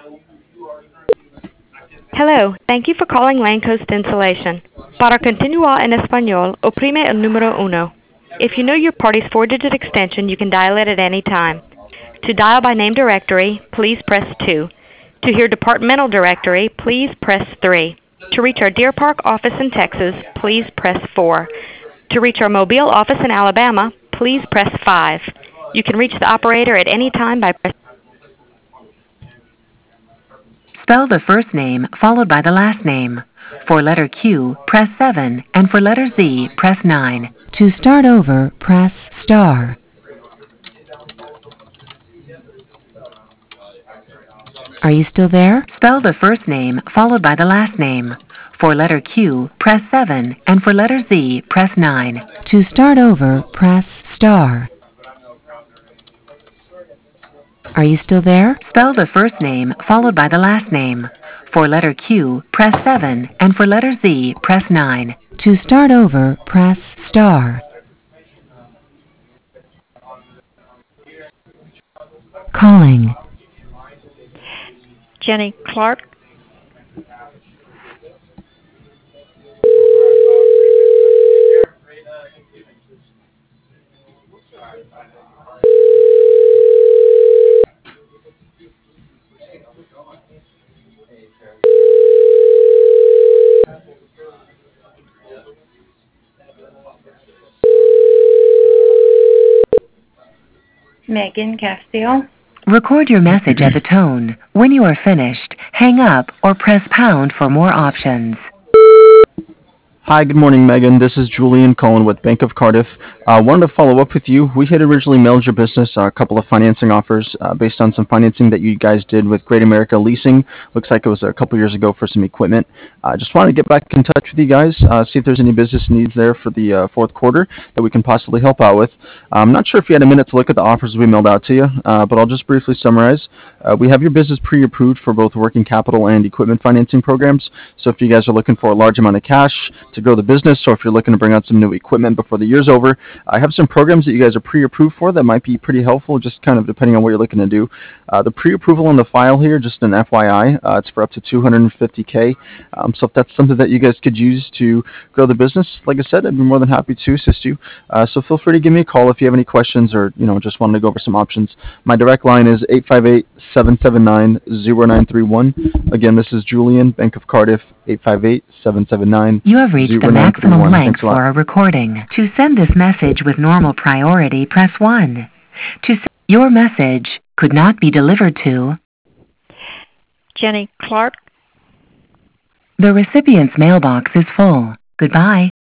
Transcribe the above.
Hello, thank you for calling Lane Coast Insulation. Para continuar en español, oprime el número uno. If you know your party's four-digit extension, you can dial it at any time. To dial by name directory, please press 2. To hear departmental directory, please press 3. To reach our Deer Park office in Texas, please press 4. To reach our Mobile office in Alabama, please press 5. You can reach the operator at any time by pressing. Spell the first name followed by the last name. For letter Q, press 7, and for letter Z, press 9. To start over, press star. Are you still there? Spell the first name followed by the last name. For letter Q, press 7, and for letter Z, press 9. To start over, press star. Are you still there? Spell the first name followed by the last name. For letter Q, press 7, and for letter Z, press 9. To start over, press star. Calling. Jenny Clark. Megan Castillo. Record your message at the tone. When you are finished, hang up or press pound for more options. Hi, good morning, Megan. This is Julian calling with Bank of Cardiff. Wanted to follow up with you. We had originally mailed your business a couple of financing offers based on some financing that you guys did with Great America Leasing. Looks like it was a couple years ago for some equipment. Just wanted to get back in touch with you guys, see if there's any business needs there for the fourth quarter that we can possibly help out with. I'm not sure if you had a minute to look at the offers we mailed out to you, but I'll just briefly summarize. We have your business pre-approved for both working capital and equipment financing programs. So if you guys are looking for a large amount of cash to grow the business, or if you're looking to bring out some new equipment before the year's over, I have some programs that you guys are pre-approved for that might be pretty helpful, just kind of depending on what you're looking to do. The pre-approval on the file here, just an FYI, it's for up to $250K. So if that's something that you guys could use to grow the business, like I said, I'd be more than happy to assist you. So feel free to give me a call if you have any questions or just wanted to go over some options. My direct line is 858-779-0931. Again, this is Julian, Bank of Cardiff, 858-779-0931. You have reached the maximum length for a recording. To send this message with normal priority, press 1. To send your message could not be delivered to Jenny Clark. the recipient's mailbox is full. Goodbye.